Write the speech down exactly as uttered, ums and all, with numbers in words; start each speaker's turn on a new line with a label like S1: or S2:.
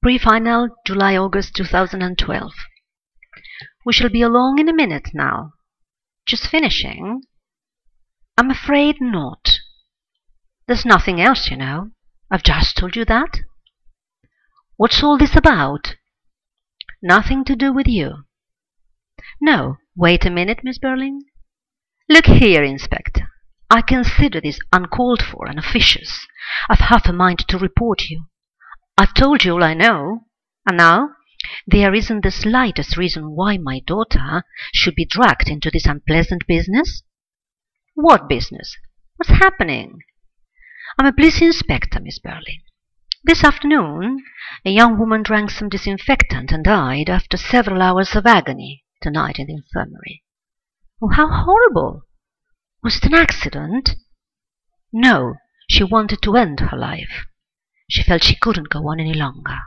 S1: Pre-final, July-August two thousand twelve. We shall be along in a minute now. Just finishing? I'm afraid not. There's nothing else, you know. I've just told you that. What's all this about? Nothing to do with you. No, wait a minute, Miss Berling. Look here, Inspector. I consider this uncalled for and officious. I've half a mind to report you. I've told you all I know, and now there isn't the slightest reason why my daughter should be dragged into this unpleasant business. What business? What's happening? I'm a police inspector, Miss Berling. This afternoon, a young woman drank some disinfectant and died after several hours of agony tonight in the infirmary. Oh, how horrible! Was it an accident? No, she wanted to end her life. She felt she couldn't go on any longer.